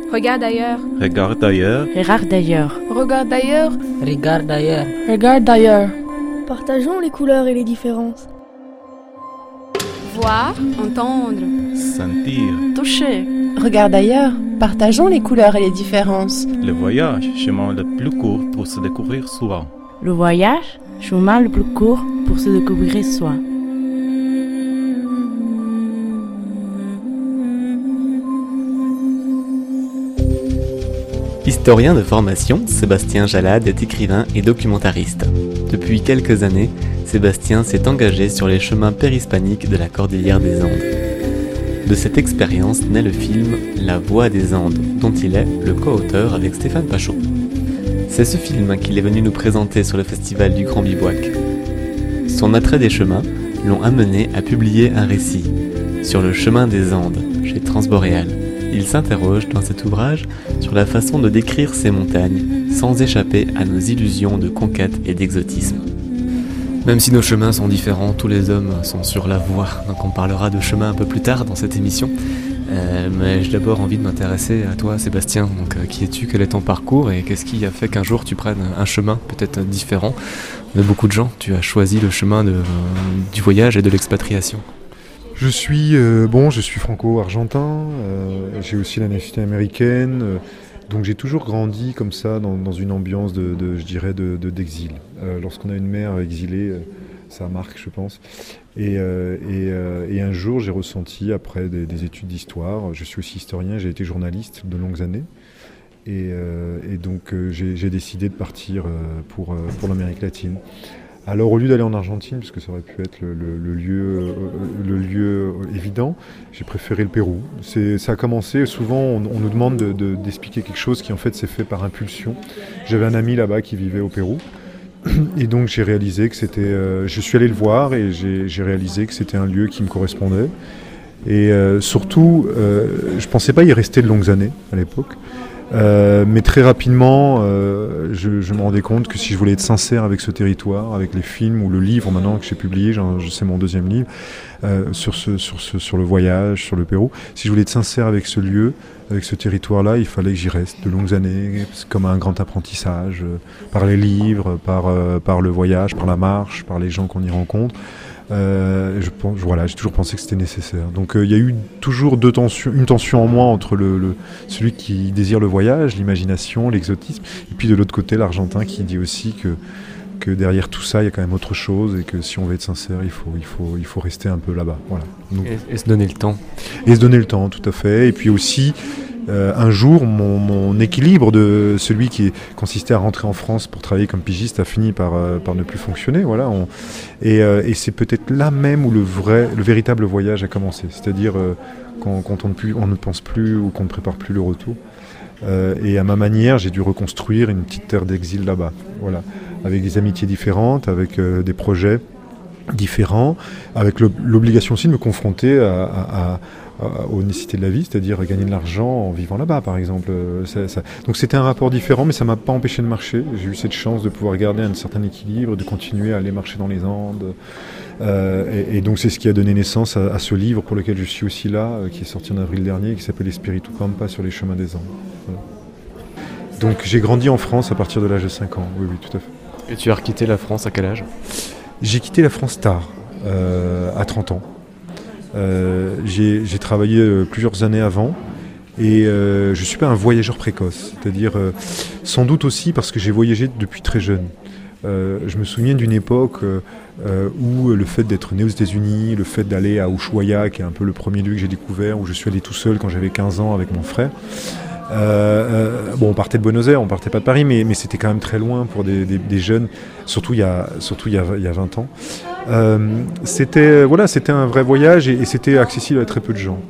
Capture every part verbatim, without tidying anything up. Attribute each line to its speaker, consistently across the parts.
Speaker 1: Regarde ailleurs.
Speaker 2: Regarde ailleurs.
Speaker 3: Regarde d'ailleurs.
Speaker 4: Regarde d'ailleurs.
Speaker 5: Regarde d'ailleurs.
Speaker 4: Regarde d'ailleurs.
Speaker 6: Partageons les couleurs et les différences.
Speaker 1: Voir, entendre.
Speaker 2: Sentir.
Speaker 3: Toucher. Regarde ailleurs. Partageons les couleurs et les différences.
Speaker 2: Le voyage, chemin le plus court pour se découvrir soi.
Speaker 3: Le voyage, chemin le plus court pour se découvrir soi.
Speaker 7: Historien de formation, Sébastien Jalade est écrivain et documentariste. Depuis quelques années, Sébastien s'est engagé sur les chemins périhispaniques de la Cordillère des Andes. De cette expérience naît le film La Voix des Andes, dont il est le co-auteur avec Stéphane Pachot. C'est ce film qu'il est venu nous présenter sur le festival du Grand Bivouac. Son attrait des chemins l'ont amené à publier un récit sur le chemin des Andes chez Transboréal. Il s'interroge dans cet ouvrage sur la façon de décrire ces montagnes sans échapper à nos illusions de conquête et d'exotisme. Même si nos chemins sont différents, tous les hommes sont sur la voie, donc on parlera de chemin un peu plus tard dans cette émission. Euh, mais j'ai d'abord envie de m'intéresser à toi, Sébastien. Donc, euh, qui es-tu, quel est ton parcours et qu'est-ce qui a fait qu'un jour tu prennes un chemin peut-être différent de beaucoup de gens? Tu as choisi le chemin de, euh, du voyage et de l'expatriation.
Speaker 8: Je suis euh, bon, je suis franco-argentin, euh, j'ai aussi la nationalité américaine, euh, donc j'ai toujours grandi comme ça dans, dans une ambiance de, de je dirais, de, de, d'exil. Euh, lorsqu'on a une mère exilée, euh, ça marque, je pense. Et, euh, et, euh, et un jour, j'ai ressenti, après des, des études d'histoire, je suis aussi historien, j'ai été journaliste de longues années, et, euh, et donc euh, j'ai, j'ai décidé de partir euh, pour, euh, pour l'Amérique latine. Alors au lieu d'aller en Argentine, puisque ça aurait pu être le, le, le, lieu, euh, le lieu évident, j'ai préféré le Pérou. C'est, ça a commencé, souvent on, on nous demande de, de, d'expliquer quelque chose qui en fait s'est fait par impulsion. J'avais un ami là-bas qui vivait au Pérou, et donc j'ai réalisé que c'était... Euh, je suis allé le voir et j'ai, j'ai réalisé que c'était un lieu qui me correspondait. Et euh, surtout, euh, je ne pensais pas y rester de longues années à l'époque. Euh, mais très rapidement, euh, je, je me rendais compte que si je voulais être sincère avec ce territoire, avec les films ou le livre maintenant que j'ai publié, genre, c'est mon deuxième livre, euh, sur, ce, sur, ce, sur le voyage, sur le Pérou, si je voulais être sincère avec ce lieu, avec ce territoire-là, il fallait que j'y reste de longues années, comme un grand apprentissage, euh, par les livres, par, euh, par le voyage, par la marche, par les gens qu'on y rencontre. Euh, je pense, voilà, j'ai toujours pensé que c'était nécessaire. Donc il euh, y a eu toujours deux tensions, une tension en moi entre le, le, celui qui désire le voyage, l'imagination, l'exotisme, et puis de l'autre côté l'Argentin qui dit aussi que, que derrière tout ça il y a quand même autre chose et que si on veut être sincère il faut, il faut, il faut rester un peu là-bas. Voilà. Donc,
Speaker 7: et, et se donner le temps.
Speaker 8: Et se donner le temps, tout à fait. Et puis aussi Euh, un jour, mon, mon équilibre de celui qui consistait à rentrer en France pour travailler comme pigiste a fini par, euh, par ne plus fonctionner. Voilà, on, et, euh, et c'est peut-être là même où le, vrai, le véritable voyage a commencé. C'est-à-dire euh, quand, quand on, ne plus, on ne pense plus ou qu'on ne prépare plus le retour. Euh, et à ma manière, j'ai dû reconstruire une petite terre d'exil là-bas. Voilà, avec des amitiés différentes, avec euh, des projets différents, avec le, l'obligation aussi de me confronter à... à, à aux nécessités de la vie, c'est-à-dire gagner de l'argent en vivant là-bas, par exemple. Ça, ça... Donc c'était un rapport différent, mais ça ne m'a pas empêché de marcher. J'ai eu cette chance de pouvoir garder un certain équilibre, de continuer à aller marcher dans les Andes. Euh, et, et donc c'est ce qui a donné naissance à, à ce livre pour lequel je suis aussi là, euh, qui est sorti en avril dernier, qui s'appelle Espiritu Pampa sur les chemins des Andes. Voilà. Donc j'ai grandi en France à partir de l'âge de cinq ans, oui, oui, tout à fait.
Speaker 7: Et tu as quitté la France à quel âge?
Speaker 8: J'ai quitté la France tard, euh, à trente ans. Euh, j'ai, j'ai travaillé euh, plusieurs années avant et euh, je ne suis pas un voyageur précoce, c'est-à-dire euh, sans doute aussi parce que j'ai voyagé depuis très jeune. Euh, je me souviens d'une époque euh, où le fait d'être né aux États-Unis, le fait d'aller à Ushuaia, qui est un peu le premier lieu que j'ai découvert, où je suis allé tout seul quand j'avais quinze ans avec mon frère. Euh, euh, bon, on partait de Buenos Aires, on partait pas de Paris, mais, mais c'était quand même très loin pour des, des, des jeunes, surtout il y a, surtout il y a, il y a vingt ans. Euh, c'était, voilà, c'était un vrai voyage et, et c'était accessible à très peu de gens.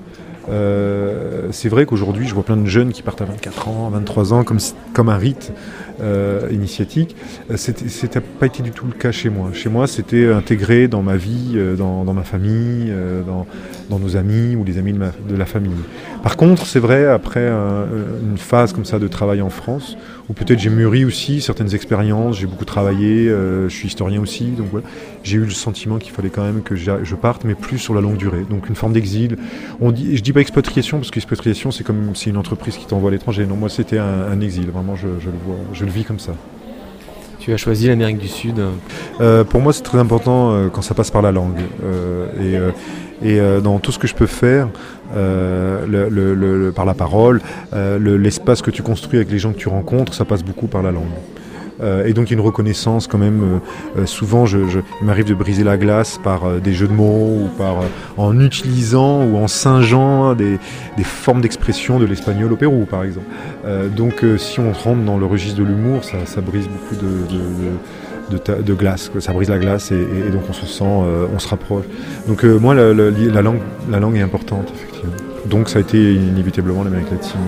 Speaker 8: Euh, c'est vrai qu'aujourd'hui, je vois plein de jeunes qui partent à vingt-quatre ans, vingt-trois ans, comme, comme un rite euh, initiatique. C'était, c'était pas été du tout le cas chez moi. Chez moi, c'était intégré dans ma vie, dans, dans ma famille, dans, dans nos amis ou les amis de, ma, de la famille. Par contre, c'est vrai, après un, une phase comme ça de travail en France, ou peut-être j'ai mûri aussi certaines expériences, j'ai beaucoup travaillé, euh, je suis historien aussi, donc voilà. J'ai eu le sentiment qu'il fallait quand même que je parte, mais plus sur la longue durée, donc une forme d'exil. On dit, je dis pas expatriation, parce qu'expatriation c'est comme c'est une entreprise qui t'envoie à l'étranger, non, moi c'était un, un exil, vraiment je, je le vois, je le vis comme ça.
Speaker 7: Tu as choisi l'Amérique du Sud.
Speaker 8: Euh, pour moi, c'est très important euh, quand ça passe par la langue. Euh, et euh, et euh, dans tout ce que je peux faire, euh, le, le, le, par la parole, euh, le, l'espace que tu construis avec les gens que tu rencontres, ça passe beaucoup par la langue. Euh, et donc il y a une reconnaissance quand même. Euh, souvent, je, je, il m'arrive de briser la glace par euh, des jeux de mots ou par euh, en utilisant ou en singeant des, des formes d'expression de l'espagnol au Pérou, par exemple. Euh, donc, euh, si on rentre dans le registre de l'humour, ça, ça brise beaucoup de, de, de, de, ta, de glace. Ça brise la glace et, et, et donc on se sent, euh, on se rapproche. Donc euh, moi, la, la, la langue, la langue est importante effectivement. Donc ça a été inévitablement l'Amérique latine.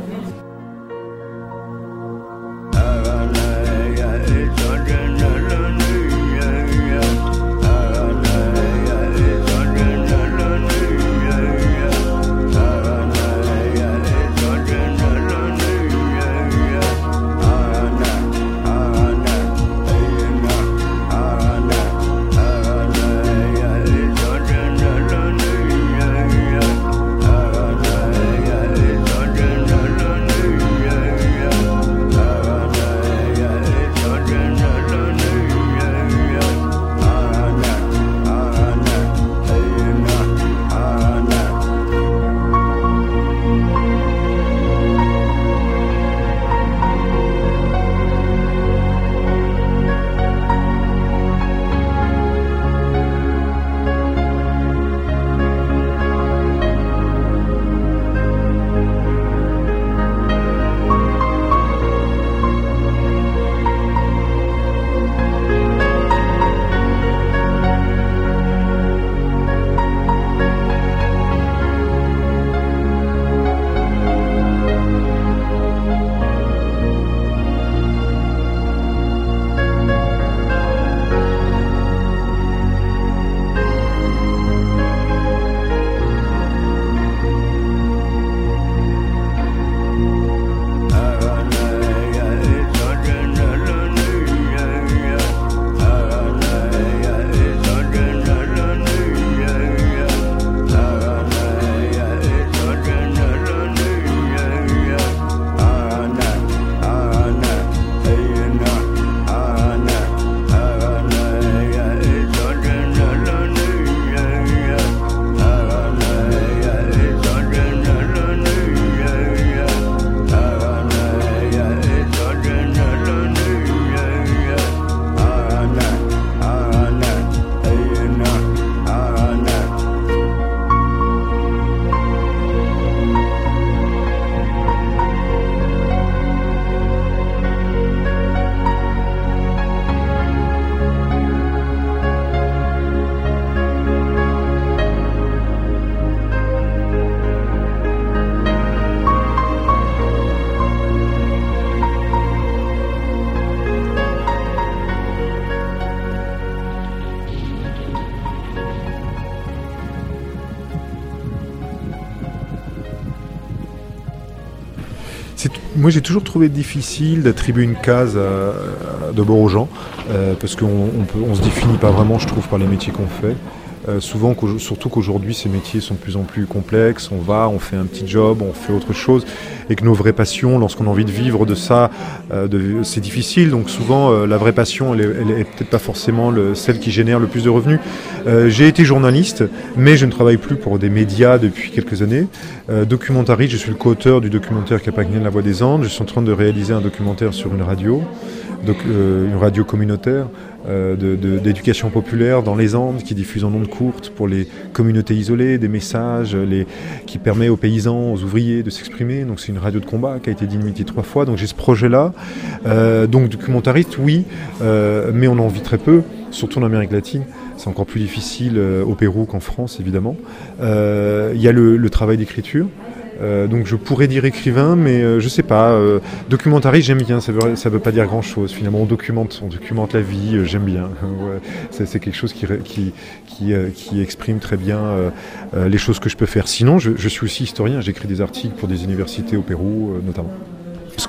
Speaker 8: Moi, j'ai toujours trouvé difficile d'attribuer une case à, à, d'abord aux gens, euh, parce qu'on on ne se définit pas vraiment, je trouve, par les métiers qu'on fait. Euh, souvent, qu'au, surtout qu'aujourd'hui, ces métiers sont de plus en plus complexes. On va, on fait un petit job, on fait autre chose, et que nos vraies passions, lorsqu'on a envie de vivre de ça, euh, de, c'est difficile. Donc souvent, euh, la vraie passion, elle est, elle est peut-être pas forcément le, celle qui génère le plus de revenus. Euh, j'ai été journaliste, mais je ne travaille plus pour des médias depuis quelques années. Euh, documentariste, je suis le co-auteur du documentaire Capagnan, La Voix des Andes. Je suis en train de réaliser un documentaire sur une radio, donc euh, une radio communautaire. Euh, de, de, d'éducation populaire dans les Andes qui diffuse en ondes courtes pour les communautés isolées, des messages les, qui permet aux paysans, aux ouvriers de s'exprimer. Donc c'est une radio de combat qui a été dynamitée trois fois. Donc j'ai ce projet-là. Euh, donc documentariste, oui, euh, mais on en vit très peu, surtout en Amérique latine. C'est encore plus difficile euh, au Pérou qu'en France, évidemment. Il euh, y a le, le travail d'écriture. Euh, donc je pourrais dire écrivain, mais euh, je sais pas. Euh, documentariste, j'aime bien. Ça veut, ça veut pas dire grand-chose. Finalement, on documente, on documente la vie. Euh, j'aime bien. Ouais, c'est, c'est quelque chose qui qui qui, euh, qui exprime très bien euh, euh, les choses que je peux faire. Sinon, je, je suis aussi historien. J'écris des articles pour des universités au Pérou, euh, notamment. Ce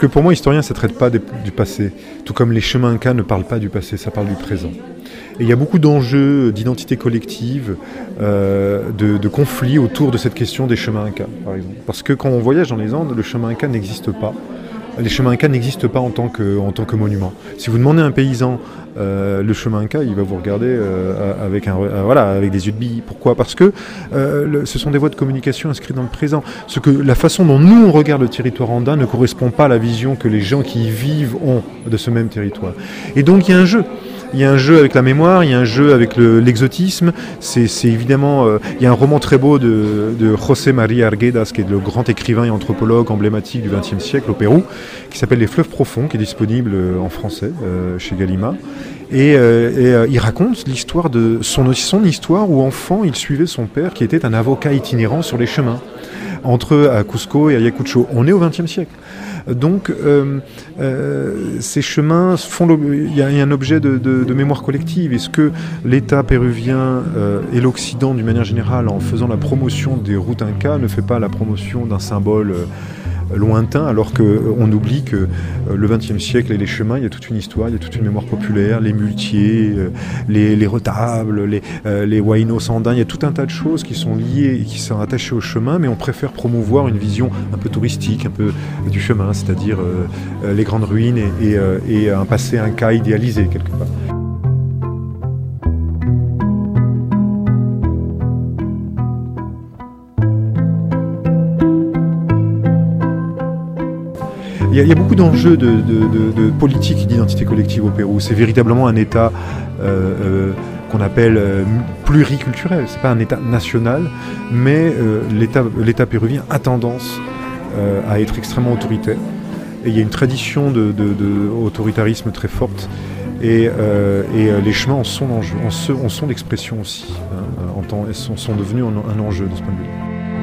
Speaker 8: que pour moi, historien, ça ne traite pas des, du passé. Tout comme les chemins incas ne parlent pas du passé, ça parle du présent. Et il y a beaucoup d'enjeux d'identité collective, euh, de, de conflits autour de cette question des chemins incas, par exemple. Parce que quand on voyage dans les Andes, le chemin inca n'existe pas. Les chemins incas n'existent pas en tant que, en tant que monument. Si vous demandez à un paysan euh, le chemin inca, il va vous regarder euh, avec, un, euh, voilà, avec des yeux de bille. Pourquoi ? Parce que euh, le, ce sont des voies de communication inscrites dans le présent. Ce que, la façon dont nous on regarde le territoire andin ne correspond pas à la vision que les gens qui y vivent ont de ce même territoire. Et donc il y a un jeu. Il y a un jeu avec la mémoire, il y a un jeu avec le, l'exotisme. C'est, c'est évidemment, euh, il y a un roman très beau de, de José María Arguedas, qui est le grand écrivain et anthropologue emblématique du vingtième siècle au Pérou, qui s'appelle Les Fleuves Profonds, qui est disponible en français euh, chez Gallimard. Et, euh, et euh, il raconte l'histoire de son, son histoire où enfant il suivait son père, qui était un avocat itinérant sur les chemins entre à Cusco et Ayacucho. On est au vingtième siècle. Donc, euh, euh, ces chemins font. Il y a un objet de, de, de mémoire collective. Est-ce que l'État péruvien euh, et l'Occident, d'une manière générale, en faisant la promotion des routes incas, ne fait pas la promotion d'un symbole euh, lointain, alors qu'on oublie que euh, le vingtième siècle et les chemins, il y a toute une histoire, il y a toute une mémoire populaire, les muletiers, euh, les, les retables, les, euh, les huaynos andins, il y a tout un tas de choses qui sont liées et qui sont attachées au chemin, mais on préfère promouvoir une vision un peu touristique, un peu du chemin, c'est-à-dire euh, les grandes ruines et, et, euh, et un passé inca idéalisé quelque part. Il y, a, il y a beaucoup d'enjeux de, de, de, de politique et d'identité collective au Pérou. C'est véritablement un État euh, euh, qu'on appelle euh, pluriculturel. C'est pas un État national, mais euh, l'État, l'État péruvien a tendance euh, à être extrêmement autoritaire. Et il y a une tradition de, de, de autoritarisme très forte. Et, euh, et les chemins en sont, l'enjeu, en, se, en sont l'expression aussi. Hein, en temps, sont, sont devenus un, un enjeu de ce point de vue.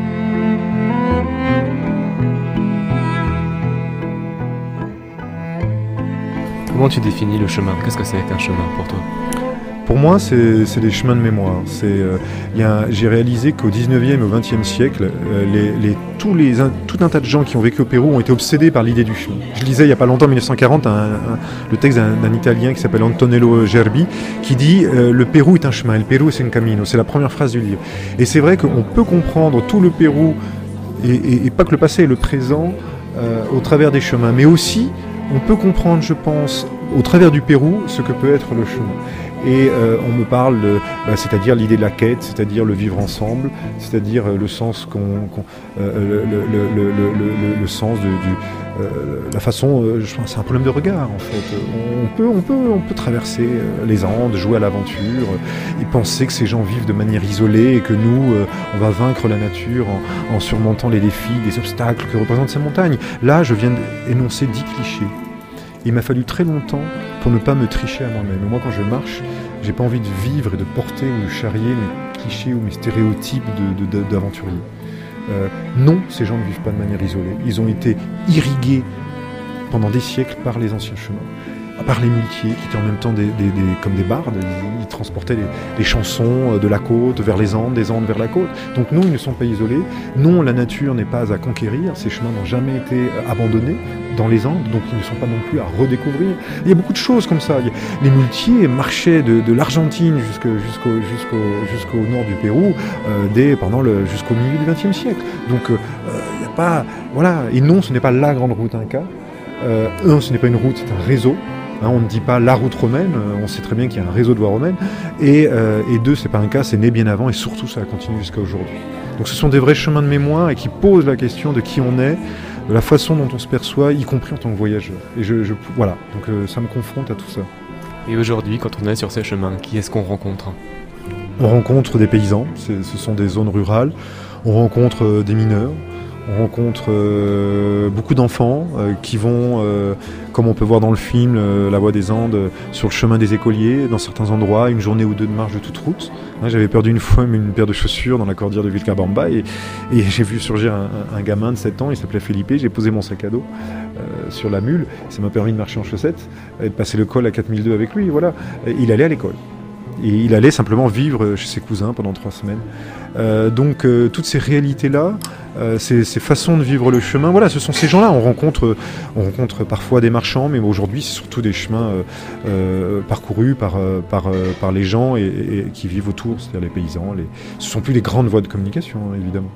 Speaker 7: Comment tu définis le chemin ? Qu'est-ce que c'est qu'un chemin pour toi ?
Speaker 8: Pour moi, c'est, c'est des chemins de mémoire. C'est, euh, y a un, j'ai réalisé qu'au dix-neuvième et au vingtième siècle, euh, les, les, tous les, un, tout un tas de gens qui ont vécu au Pérou ont été obsédés par l'idée du chemin. Je lisais il n'y a pas longtemps, en dix-neuf cent quarante, un, un, le texte d'un, d'un Italien qui s'appelle Antonello Gerbi, qui dit euh, « Le Pérou est un chemin, le Pérou c'est un camino ». C'est la première phrase du livre. Et c'est vrai qu'on peut comprendre tout le Pérou, et, et, et pas que le passé, le présent, euh, au travers des chemins, mais aussi on peut comprendre, je pense, au travers du Pérou, ce que peut être le chemin. Et euh, on me parle, de, bah, c'est-à-dire l'idée de la quête, c'est-à-dire le vivre ensemble, c'est-à-dire euh, le sens qu'on, qu'on euh, le, le, le, le, le, le sens de, du, euh, la façon. Euh, je pense, c'est un problème de regard en fait. On peut, on peut, on peut traverser les Andes, jouer à l'aventure, et penser que ces gens vivent de manière isolée et que nous, euh, on va vaincre la nature en, en surmontant les défis, les obstacles que représentent ces montagnes. Là, je viens d'énoncer dix clichés. Il m'a fallu très longtemps pour ne pas me tricher à moi-même. Et moi, quand je marche, j'ai pas envie de vivre et de porter ou de charrier mes clichés ou mes stéréotypes de, de, de, d'aventuriers. Euh, non, ces gens ne vivent pas de manière isolée. Ils ont été irrigués pendant des siècles par les anciens chemins, par les muletiers qui étaient en même temps des, des, des, comme des bardes. Ils, ils transportaient les, les chansons de la côte vers les Andes, des Andes vers la côte. Donc non, ils ne sont pas isolés. Non, la nature n'est pas à conquérir. Ces chemins n'ont jamais été abandonnés dans les Andes, donc ils ne sont pas non plus à redécouvrir. Il y a beaucoup de choses comme ça. Les muletiers marchaient de, de l'Argentine jusqu'au, jusqu'au, jusqu'au, jusqu'au nord du Pérou, euh, dès, pendant le, jusqu'au milieu du vingtième siècle. Donc euh, il n'y a pas... Voilà. Et non, ce n'est pas la grande route inca. Euh, un, ce n'est pas une route, c'est un réseau. Hein, on ne dit pas la route romaine, on sait très bien qu'il y a un réseau de voies romaines. Et, euh, et deux, c'est pas un cas, c'est né bien avant et surtout ça a continué jusqu'à aujourd'hui. Donc ce sont des vrais chemins de mémoire et qui posent la question de qui on est, de la façon dont on se perçoit, y compris en tant que voyageur. Et je, je voilà, donc euh, ça me confronte à tout ça.
Speaker 7: Et aujourd'hui, quand on est sur ces chemins, qui est-ce qu'on rencontre ?
Speaker 8: On rencontre des paysans, c'est, ce sont des zones rurales, on rencontre euh, des mineurs, on rencontre euh, beaucoup d'enfants euh, qui vont, euh, comme on peut voir dans le film euh, La Voix des Andes, euh, sur le chemin des écoliers, dans certains endroits, une journée ou deux de marche de toute route. Hein, j'avais perdu une fois une paire de chaussures dans la cordillère de Vilcabamba et, et j'ai vu surgir un, un gamin de sept ans, il s'appelait Felipe, j'ai posé mon sac à dos euh, sur la mule, ça m'a permis de marcher en chaussettes et de passer le col à quatre mille deux avec lui, voilà. Et il allait à l'école. Et il allait simplement vivre chez ses cousins pendant trois semaines. Euh, donc euh, toutes ces réalités-là, euh, ces, ces façons de vivre le chemin, voilà, ce sont ces gens-là. On rencontre, on rencontre parfois des marchands, mais aujourd'hui c'est surtout des chemins euh, euh, parcourus par, euh, par, euh, par les gens et, et, et qui vivent autour, c'est-à-dire les paysans. Les... Ce ne sont plus les grandes voies de communication, hein, évidemment.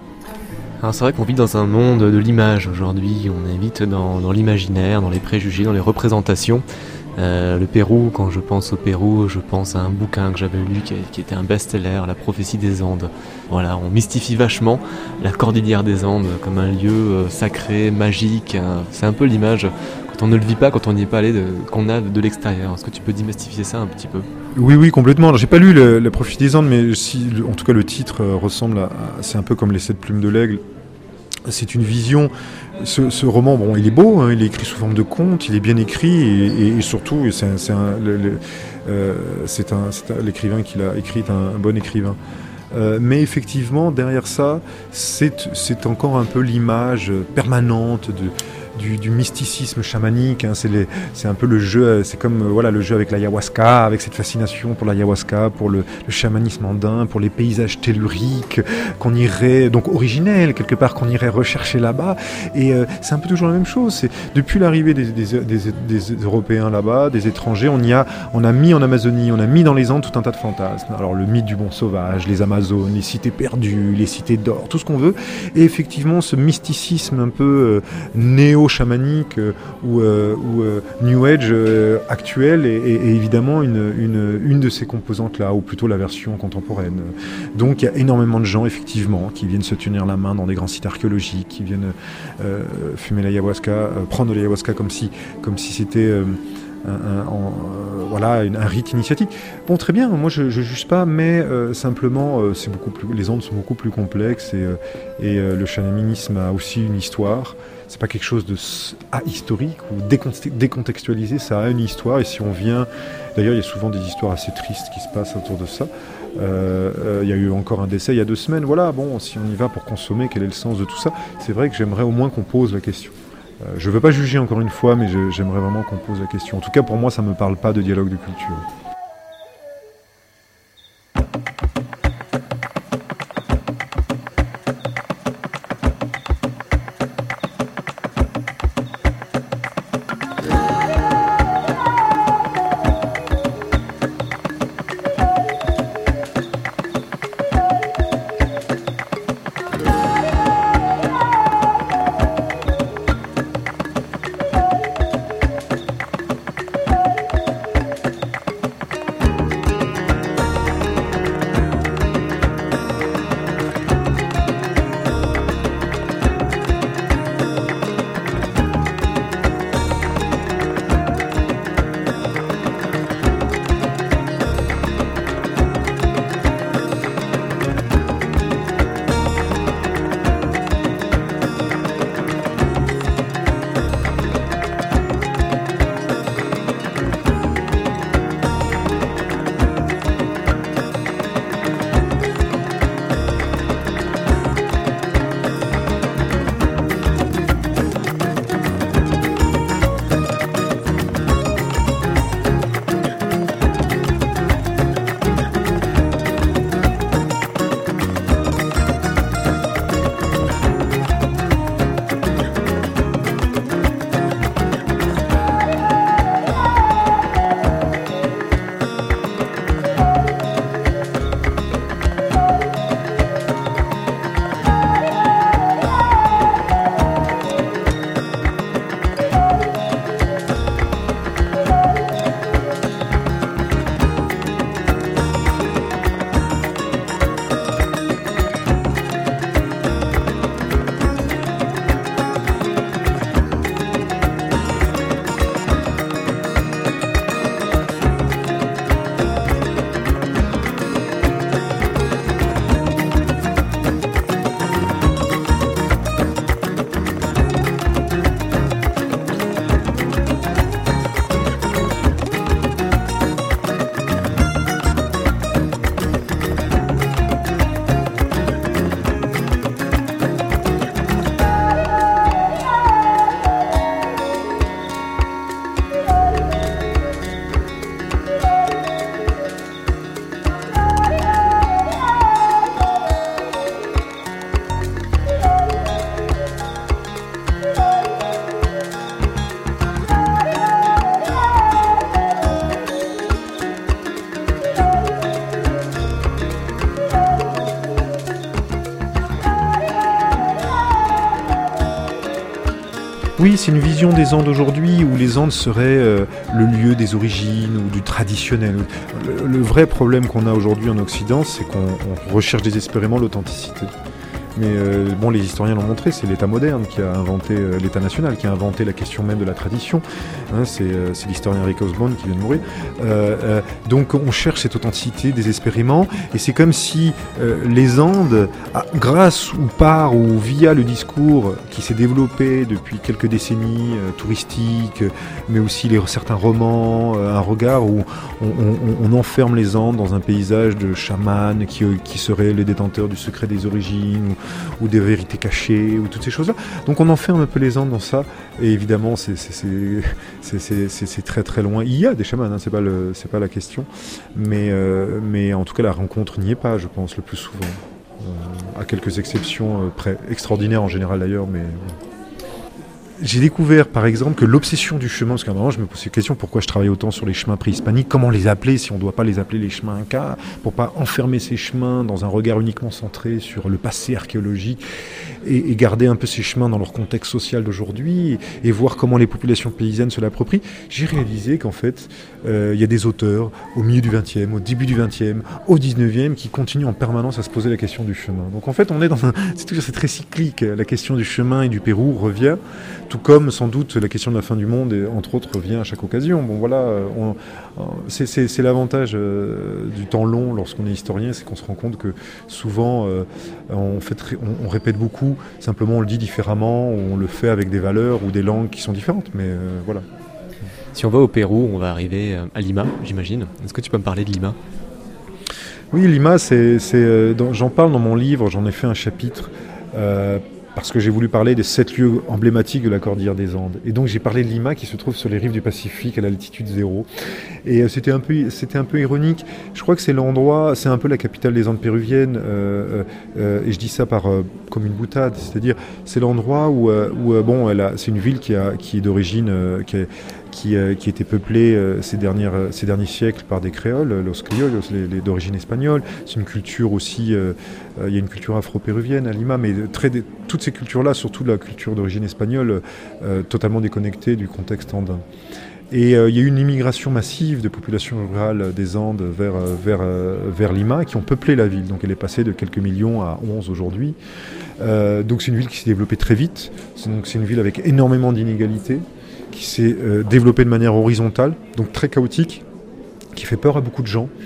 Speaker 7: Alors c'est vrai qu'on vit dans un monde de l'image aujourd'hui, on est vite dans, dans l'imaginaire, dans les préjugés, dans les représentations. Euh, le Pérou, quand je pense au Pérou, je pense à un bouquin que j'avais lu qui, qui était un best-seller, La prophétie des Andes. Voilà, on mystifie vachement la cordillère des Andes comme un lieu euh, sacré, magique. Hein. C'est un peu l'image, quand on ne le vit pas, quand on n'y est pas allé, de, qu'on a de, de l'extérieur. Est-ce que tu peux démystifier ça un petit peu ?
Speaker 8: Oui, oui, complètement. Alors, j'ai pas lu le, La prophétie des Andes, mais si, en tout cas le titre euh, ressemble à, à... C'est un peu comme Les Sept plumes de l'aigle. C'est une vision. Ce, ce roman, bon, il est beau, hein, il est écrit sous forme de conte, il est bien écrit et, et, et surtout, c'est, un, c'est, un, le, le, euh, c'est, un, c'est un, l'écrivain qui l'a écrit est un, un bon écrivain. Euh, mais effectivement, derrière ça, c'est, c'est encore un peu l'image permanente de, du, du mysticisme chamanique. Hein, c'est, les, c'est un peu le jeu, c'est comme euh, voilà, le jeu avec l'ayahuasca, avec cette fascination pour l'ayahuasca, pour le, le chamanisme andin, pour les paysages telluriques qu'on irait, donc originels quelque part, qu'on irait rechercher là-bas. Et euh, c'est un peu toujours la même chose. C'est, depuis l'arrivée des, des, des, des Européens là-bas, des étrangers, on y a, on a mis en Amazonie, on a mis dans les Andes tout un tas de fantasmes. Alors le mythe du bon sauvage, les Amazones, les cités perdues, les cités d'or, tout ce qu'on veut. Et effectivement, ce mysticisme un peu euh, néo-chamanique euh, ou, euh, ou euh, New Age euh, actuel est, est, est évidemment une, une, une de ces composantes-là, ou plutôt la version contemporaine. Donc il y a énormément de gens, effectivement, qui viennent se tenir la main dans des grands sites archéologiques, qui viennent euh, fumer l'ayahuasca, euh, prendre de l'ayahuasca comme si, comme si c'était... Euh, Un, un, en, euh, voilà, une, un rite initiatique. Bon, très bien, moi je ne juge pas, mais euh, simplement, euh, c'est beaucoup plus, les Andes sont beaucoup plus complexes et, euh, et euh, le chamanisme a aussi une histoire. C'est pas quelque chose de ahistorique ou décontextualisé, ça a une histoire. Et si on vient, d'ailleurs, il y a souvent des histoires assez tristes qui se passent autour de ça. Euh, euh, il y a eu encore un décès il y a deux semaines. Voilà, bon, si on y va pour consommer, quel est le sens de tout ça ? C'est vrai que j'aimerais au moins qu'on pose la question. Euh, je ne veux pas juger encore une fois, mais je, j'aimerais vraiment qu'on pose la question. En tout cas, pour moi, ça ne me parle pas de dialogue de culture. Oui, c'est une vision des Andes aujourd'hui où les Andes seraient euh, le lieu des origines ou du traditionnel. Le, le vrai problème qu'on a aujourd'hui en Occident, c'est qu'on on recherche désespérément l'authenticité. Mais euh, bon, les historiens l'ont montré, c'est l'État moderne qui a inventé, euh, l'État national qui a inventé la question même de la tradition. Hein, c'est, euh, c'est l'historien Rick Osborne qui vient de mourir. Euh, euh, donc on cherche cette authenticité désespérément, et c'est comme si euh, les Andes, à, grâce ou par ou via le discours qui s'est développé depuis quelques décennies, euh, touristique, mais aussi les, certains romans, euh, un regard où on, on, on enferme les Andes dans un paysage de chamans qui, qui seraient les détenteurs du secret des origines, ou, ou des vérités cachées, ou toutes ces choses-là. Donc on enferme un peu les Andes dans ça, et évidemment c'est, c'est, c'est, c'est, c'est, c'est, c'est très très loin. Il y a des chamans, hein, c'est pas le, c'est pas la question, mais, euh, mais en tout cas la rencontre n'y est pas, je pense, le plus souvent. Euh, à quelques exceptions euh, près, extraordinaires en général d'ailleurs, mais... J'ai découvert par exemple que l'obsession du chemin, parce qu'à un moment je me posais la question pourquoi je travaille autant sur les chemins préhispaniques, comment les appeler si on ne doit pas les appeler les chemins incas, pour pas enfermer ces chemins dans un regard uniquement centré sur le passé archéologique et, et garder un peu ces chemins dans leur contexte social d'aujourd'hui et, et voir comment les populations paysannes se l'approprient. J'ai réalisé qu'en fait il euh, y a des auteurs au milieu du vingtième, au début du vingtième, au dix-neuvième qui continuent en permanence à se poser la question du chemin. Donc en fait on est dans un, c'est toujours c'est très cyclique, la question du chemin et du Pérou revient. Tout comme, sans doute, la question de la fin du monde, et, entre autres, revient à chaque occasion. Bon, voilà, on, c'est, c'est, c'est l'avantage euh, du temps long lorsqu'on est historien, c'est qu'on se rend compte que souvent, euh, on, fait, on, on répète beaucoup, simplement on le dit différemment, ou on le fait avec des valeurs ou des langues qui sont différentes, mais euh, voilà.
Speaker 7: Si on va au Pérou, on va arriver à Lima, j'imagine. Est-ce que tu peux me parler de Lima ?
Speaker 8: Oui, Lima, c'est, c'est, euh, dans, j'en parle dans mon livre, j'en ai fait un chapitre, euh, parce que j'ai voulu parler des sept lieux emblématiques de la Cordillère des Andes. Et donc j'ai parlé de Lima qui se trouve sur les rives du Pacifique à l'altitude zéro. Et euh, c'était un peu, c'était un peu ironique. Je crois que c'est l'endroit, c'est un peu la capitale des Andes péruviennes. Euh, euh, et je dis ça par, euh, comme une boutade. C'est-à-dire, c'est l'endroit où, euh, où euh, bon, elle a, c'est une ville qui, a, qui est d'origine, euh, qui est, Qui, euh, qui était peuplée euh, ces, dernières, euh, ces derniers siècles par des créoles, los criollos, les, les, d'origine espagnole. C'est une culture aussi, euh, euh, il y a une culture afro-péruvienne à Lima, mais très, des, toutes ces cultures-là, surtout la culture d'origine espagnole, euh, totalement déconnectée du contexte andin. Et euh, il y a eu une immigration massive de populations rurales des Andes vers, vers, vers Lima qui ont peuplé la ville. Donc elle est passée de quelques millions à onze aujourd'hui. Euh, donc c'est une ville qui s'est développée très vite. C'est, donc c'est une ville avec énormément d'inégalités, qui s'est euh, développée de manière horizontale, donc très chaotique, qui fait peur à beaucoup de gens.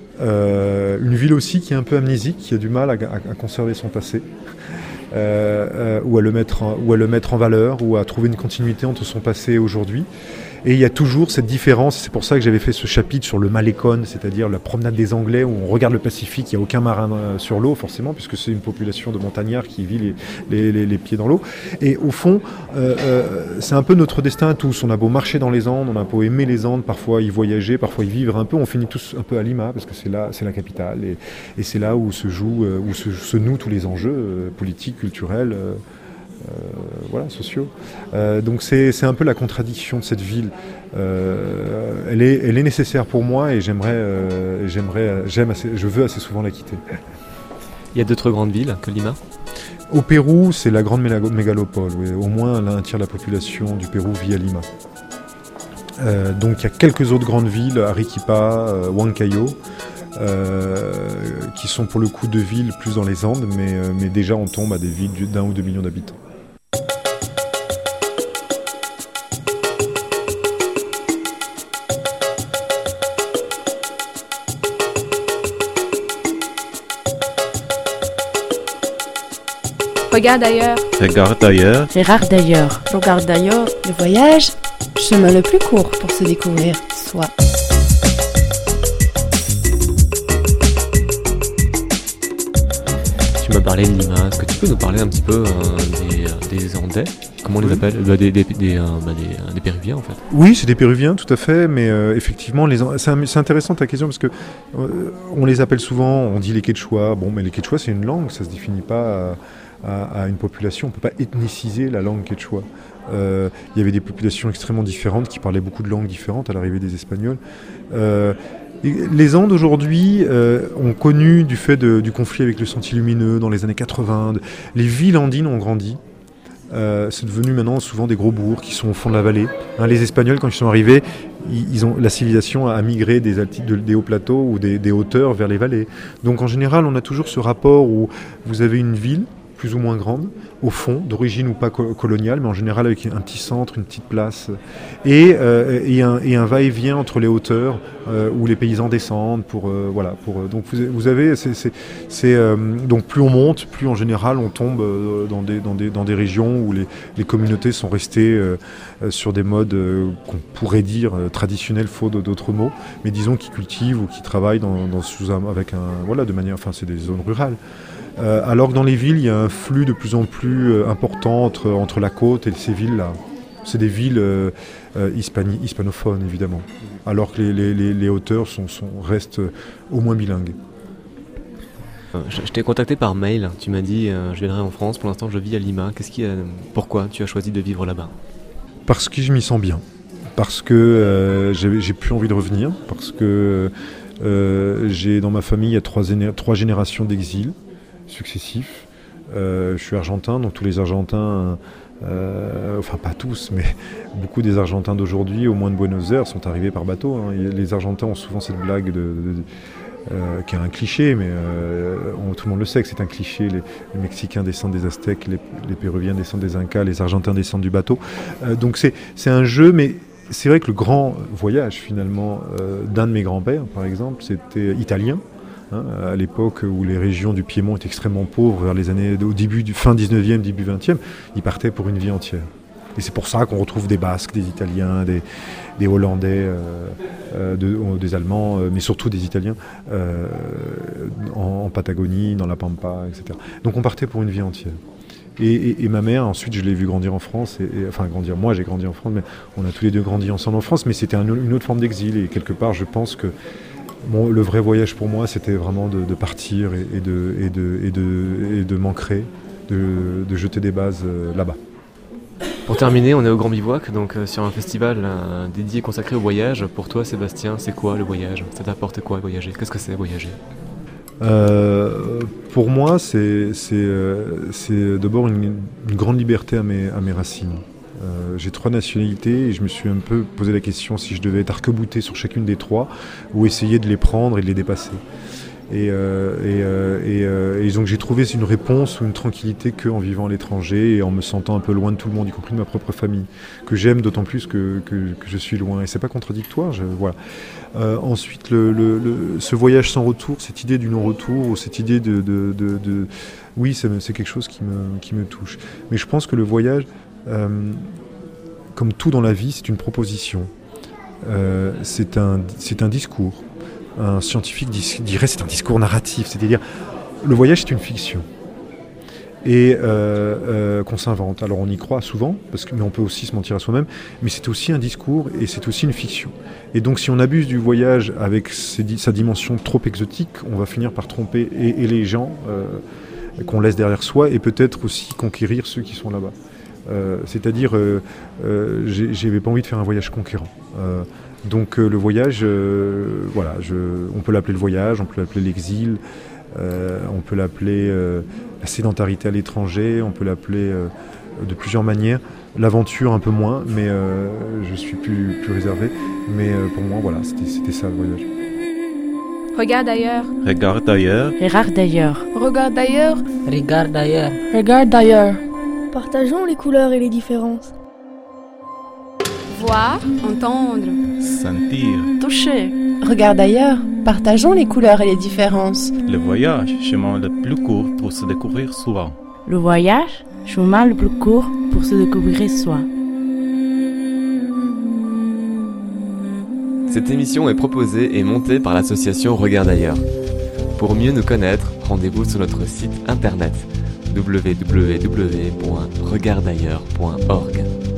Speaker 8: Euh, une ville aussi qui est un peu amnésique, qui a du mal à, à, à conserver son passé, euh, euh, ou, à le mettre en, ou à le mettre en valeur, ou à trouver une continuité entre son passé et aujourd'hui. Et il y a toujours cette différence, c'est pour ça que j'avais fait ce chapitre sur le Malecón, c'est-à-dire la promenade des Anglais, où on regarde le Pacifique, il n'y a aucun marin sur l'eau forcément, puisque c'est une population de montagnards qui vit les, les, les, les pieds dans l'eau. Et au fond, euh, euh, c'est un peu notre destin à tous. On a beau marcher dans les Andes, on a beau aimer les Andes, parfois y voyager, parfois y vivre un peu, on finit tous un peu à Lima, parce que c'est là, c'est la capitale, et, et c'est là où se jouent, où se, se nouent tous les enjeux euh, politiques, culturels, euh, Euh, voilà, sociaux. Euh, donc c'est, c'est un peu la contradiction de cette ville. Euh, elle, est, elle est nécessaire pour moi et j'aimerais, euh, j'aimerais, j'aime assez, je veux assez souvent la quitter.
Speaker 7: Il y a d'autres grandes villes que Lima ?
Speaker 8: Au Pérou, c'est la grande mégalopole. Oui. Au moins un tiers de la population du Pérou vit à Lima. Euh, donc il y a quelques autres grandes villes, Arequipa, euh, Huancayo, Euh, qui sont pour le coup deux villes plus dans les Andes, mais, euh, mais déjà on tombe à des villes d'un ou deux millions d'habitants.
Speaker 4: Regarde ailleurs.
Speaker 2: Regarde ailleurs.
Speaker 3: Gérard d'ailleurs.
Speaker 6: Regarde d'ailleurs.
Speaker 3: Le voyage, chemin le plus court pour se découvrir soi.
Speaker 7: Tu m'as parlé de Lima, est-ce que tu peux nous parler un petit peu euh, des, des Andais ? Comment on les
Speaker 8: oui.
Speaker 7: appelle ? bah, des, des, des, euh, bah, des, des Péruviens en fait.
Speaker 8: Oui, c'est des Péruviens, tout à fait, mais euh, effectivement, les, c'est, c'est intéressant ta question parce que euh, on les appelle souvent, on dit les Quechua. Bon, mais les Quechua, c'est une langue, ça se définit pas à, à, à une population. On peut pas ethniciser la langue Quechua. Euh, il y avait des populations extrêmement différentes qui parlaient beaucoup de langues différentes à l'arrivée des Espagnols. Euh, Les Andes aujourd'hui euh, ont connu, du fait de, du conflit avec le Sentier lumineux dans les années quatre-vingts, les villes andines ont grandi. Euh, c'est devenu maintenant souvent des gros bourgs qui sont au fond de la vallée. Hein, les Espagnols, quand ils sont arrivés, ils, ils ont, la civilisation a migré des, alti- de, des hauts plateaux ou des, des hauteurs vers les vallées. Donc en général, on a toujours ce rapport où vous avez une ville, plus ou moins grande, au fond, d'origine ou pas co- coloniale, mais en général avec un petit centre, une petite place, et, euh, et, un, et un va-et-vient entre les hauteurs euh, où les paysans descendent. Pour, euh, voilà, pour, euh, donc vous, vous avez, c'est, c'est, c'est, euh, donc plus on monte, plus en général on tombe euh, dans, des, dans, des, dans des régions où les, les communautés sont restées euh, sur des modes euh, qu'on pourrait dire euh, traditionnels, faute d'autres mots, mais disons qui cultivent ou qui travaillent dans, dans, sous un, avec un, voilà, de manière, enfin c'est des zones rurales. Euh, alors que dans les villes, il y a un flux de plus en plus euh, important entre, entre la côte et ces villes-là. C'est des villes euh, euh, hispani- hispanophones, évidemment, alors que les, les, les, les hauteurs sont, sont, restent euh, au moins bilingues.
Speaker 7: Je, je t'ai contacté par mail, tu m'as dit euh, je viendrai en France, pour l'instant je vis à Lima. Qu'est-ce qui a, pourquoi tu as choisi de vivre là-bas ?
Speaker 8: Parce que je m'y sens bien, parce que euh, j'ai, j'ai plus envie de revenir, parce que euh, j'ai dans ma famille il y a trois, éner- trois générations d'exil successifs. Euh, je suis argentin, donc tous les Argentins, euh, enfin pas tous, mais beaucoup des Argentins d'aujourd'hui, au moins de Buenos Aires, sont arrivés par bateau. Hein. Les Argentins ont souvent cette blague de, de, de, euh, qui est un cliché, mais euh, on, tout le monde le sait que c'est un cliché. Les, les Mexicains descendent des Aztèques, les, les Péruviens descendent des Incas, les Argentins descendent du bateau. Euh, donc c'est, c'est un jeu, mais c'est vrai que le grand voyage finalement euh, d'un de mes grands-pères, par exemple, c'était italien. Hein, à l'époque où les régions du Piémont étaient extrêmement pauvres, vers les années au début du fin dix-neuvième, début vingtième, ils partaient pour une vie entière. Et c'est pour ça qu'on retrouve des Basques, des Italiens, des, des Hollandais, euh, euh, de, des Allemands, euh, mais surtout des Italiens, euh, en, en Patagonie, dans la Pampa, et cetera. Donc on partait pour une vie entière. Et, et, et ma mère, ensuite, je l'ai vue grandir en France, et, et, enfin grandir, moi j'ai grandi en France, mais on a tous les deux grandi ensemble en France, mais c'était un, une autre forme d'exil, et quelque part je pense que bon, le vrai voyage pour moi, c'était vraiment de, de partir et, et, de, et, de, et, de, et de m'ancrer, de, de jeter des bases euh, là-bas.
Speaker 7: Pour terminer, on est au Grand Bivouac, donc euh, sur un festival euh, dédié, consacré au voyage. Pour toi, Sébastien, c'est quoi le voyage ? Ça t'apporte quoi voyager ? Qu'est-ce que c'est voyager ?
Speaker 8: euh, Pour moi, c'est, c'est, euh, c'est d'abord une, une grande liberté à mes, à mes racines. Euh, j'ai trois nationalités et je me suis un peu posé la question si je devais être arc-bouté sur chacune des trois ou essayer de les prendre et de les dépasser. Et, euh, et, euh, et, euh, et donc j'ai trouvé une réponse ou une tranquillité qu'en vivant à l'étranger et en me sentant un peu loin de tout le monde, y compris de ma propre famille, que j'aime d'autant plus que, que, que je suis loin. Et c'est pas contradictoire. Je, voilà. Euh, ensuite, le, le, le, ce voyage sans retour, cette idée du non-retour, ou cette idée de, de, de, de oui, c'est, c'est quelque chose qui me, qui me touche. Mais je pense que le voyage, euh, comme tout dans la vie, c'est une proposition. Euh, c'est un, c'est un discours. Un scientifique dirait c'est un discours narratif, c'est-à-dire le voyage c'est une fiction et euh, euh, qu'on s'invente. Alors on y croit souvent, parce que, mais on peut aussi se mentir à soi-même, mais c'est aussi un discours et c'est aussi une fiction. Et donc si on abuse du voyage avec ses, sa dimension trop exotique, on va finir par tromper et, et les gens euh, qu'on laisse derrière soi et peut-être aussi conquérir ceux qui sont là-bas. Euh, c'est-à-dire, euh, euh, j'ai, j'avais pas envie de faire un voyage conquérant. Euh, Donc euh, le voyage, euh, voilà, je, on peut l'appeler le voyage, on peut l'appeler l'exil, euh, on peut l'appeler euh, la sédentarité à l'étranger, on peut l'appeler euh, de plusieurs manières. L'aventure un peu moins, mais euh, je suis plus, plus réservé. Mais euh, pour moi, voilà, c'était, c'était ça le voyage.
Speaker 4: Regarde ailleurs.
Speaker 2: Regarde ailleurs.
Speaker 3: Regarde d'ailleurs.
Speaker 4: Regarde ailleurs.
Speaker 1: Regarde ailleurs.
Speaker 4: Regarde ailleurs.
Speaker 6: Partageons les couleurs et les différences.
Speaker 5: Voir, entendre,
Speaker 2: Sentir.
Speaker 3: Toucher. Regarde ailleurs. Partageons les couleurs et les différences.
Speaker 2: Le voyage, chemin le plus court pour se découvrir soi.
Speaker 1: Le voyage, chemin le plus court pour se découvrir soi.
Speaker 7: Cette émission est proposée et montée par l'association Regarde ailleurs. Pour mieux nous connaître, rendez-vous sur notre site internet w w w point regarde ailleurs point org.